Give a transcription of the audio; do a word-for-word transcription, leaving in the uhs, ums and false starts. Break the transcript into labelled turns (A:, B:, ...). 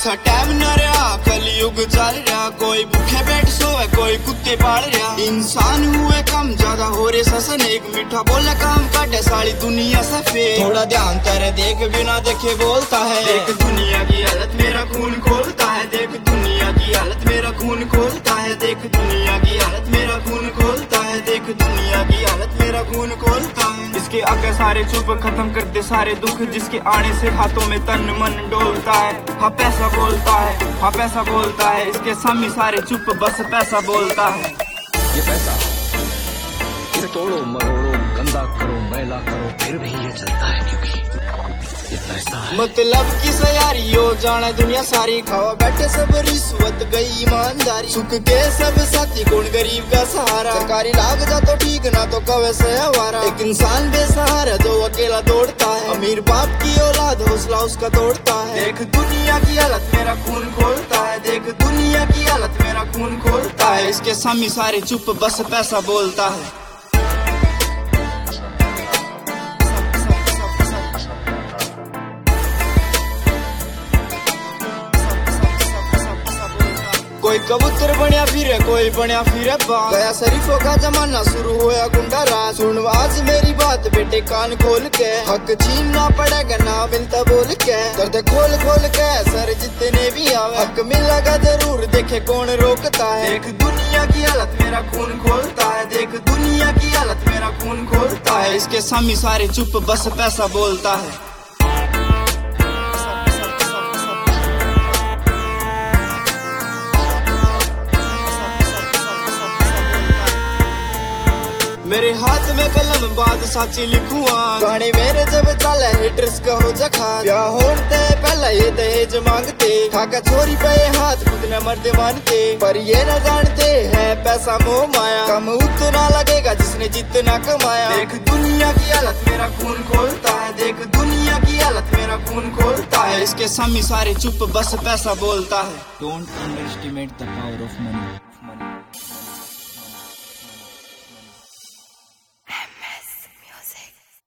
A: ऐसा टाइम न रहा, कलयुग चल रहा, कोई भूखे बैठ सोए कोई कुत्ते पाल रहा। इंसान हुए कम ज्यादा हो रे ससन, एक मीठा बोले काम काटे सारी दुनिया सफेद। थोड़ा ध्यान करे देख बिना देखे बोलता है, देख दुनिया की हालत मेरा खून खोलता है, देख दुनिया की हालत मेरा खून खोलता है, देख दुनिया की हालत मेरा खून खोलता है, देख दुनिया की हालत मेरा खून खोलता है। इसके आगे सारे चुप खत्म करते सारे दुख, जिसके आने से हाथों में तन मन डोलता है। हाँ पैसा बोलता है, हाँ पैसा बोलता है, इसके सामने सारे चुप बस पैसा बोलता है।
B: ये पैसा इसे तोड़ो मरोड़ो गंदा करो मैला करो फिर भी ये चलता है, क्योंकि ये पैसा है।
A: मतलब की सयारी हो जाना दुनिया सारी, खावा बैठे सब रिश्वत गई ईमानदारी, सुख के सब साथी कौन गरीब का सहारा। सरकारी लाग जा तो ठीक ना तो कवे से हवारा, एक इंसान बेसहारा जो अकेला दौड़ता है, अमीर बाप की औलाद हौसला उसका तोड़ता है। देख दुनिया की हालत मेरा खून खोलता है, देख दुनिया की हालत मेरा खून खोलता है, इसके सामने सारे चुप बस पैसा बोलता है। कोई कबूतर बनया फिरे कोई बनया फिरे बाज, गया शरीफों का जमाना शुरू होया गुंडा राज। सुन आज मेरी बात बेटे कान खोल के, हक छीनना पड़ेगा ना मिलता बोल के, दर्द खोल खोल के सर जितने भी आवे, हक मिलेगा जरूर देखे कौन रोकता है। देख दुनिया की हालत मेरा खून खोलता है, देख दुनिया की हालत मेरा खून खोलता है, इसके सामने सारे चुप बस पैसा बोलता है। मेरे हाथ में कलम बात साची लिखूआ, गाने मेरे जब चले हिटर्स का हो जखा। क्या होते पहले ये दहेज मांगते, खाका छोरी पे हाथ खुद न मर्द मानते, पर ये न जानते है पैसा मोह माया, कम उतना लगेगा जिसने जितना कमाया। देख दुनिया की हालत मेरा खून खोलता है, देख दुनिया की हालत मेरा खून खोलता है, इसके सामने सारे चुप बस पैसा बोलता है। Don't underestimate the power of money.